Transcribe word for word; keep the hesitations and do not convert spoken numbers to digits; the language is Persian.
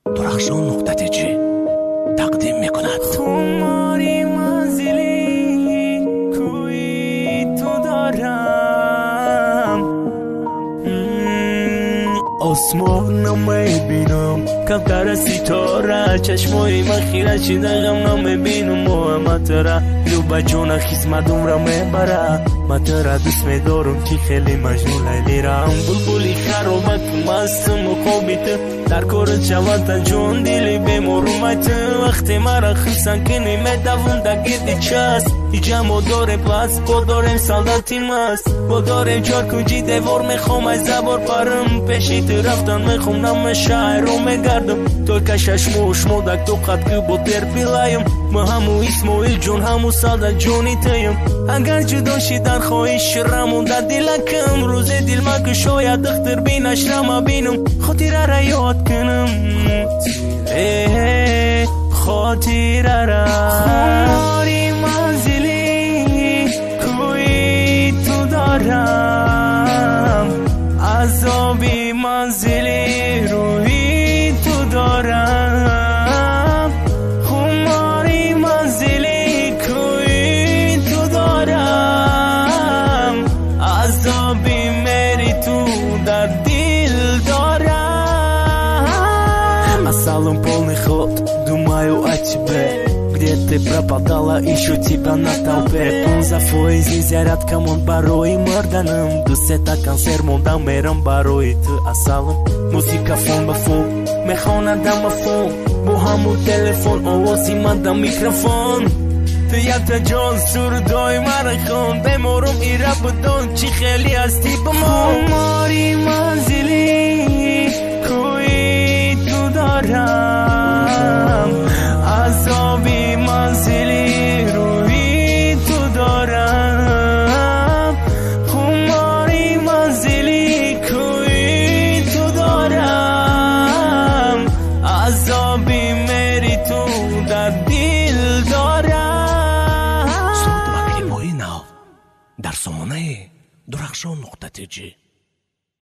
درخشان نقطه تیجی تقدیم میکند. خماری منزلی کوی تو دارم، آسمان نمیبینم کمتر ستاره، چشمای من خیره چیدم نمیبینم محمد را لو بجون خیزمدوم را میبره، من ترا دوست میدارم که خیلی مجنون لیلی رام بلبلی خرابت مستم و خوابیت در کارت شود جون دیلی بمرومت وقتی مرا خیسن که نمیدوم در گردی چست ایجا ما داره پس با دارم سالداتی مست با دارم چار کنجی دیوار میخوام از زبار پرم پیشیت رفتن میخوام نم شاعر رو میگردم تو کشش موش مودک تو قد که با تر پیلایم ما همو اسمویل جون همو سالدات جونی تیم اگر جدا شدن خواهیش رمون در دلکم روز دل ما که شاید اختر بینش رما بینم خاطره را یاد کنم خاطره را خماری منزلی کوی تو دارم عذابی منزلی روی تو دارم خماری منزلی کوی تو دارم عذابی میری تو در دل دارم Асалом полный ход, думаю о тебе. Где ты пропадала, ищу тебя на толпе. Пунзафой, зизярят камон барой морданым. Дусета консер мондам мерам барой ты асалом. Музыка фон ба фон, мехона дама фон. Бо хаму телефон, овози манда микрофон. Ты я та джон сурдой марахон. Беморум и рабудон, чи хели асти бамон. Хумари манзили دارم عذابی منزلی روی تو دارم خماری منزلی کوی تو دارم عذابی میری تو در دل دارم. صوت و کلیپ‌های نو در سامانه درخشان نقطه تیجی.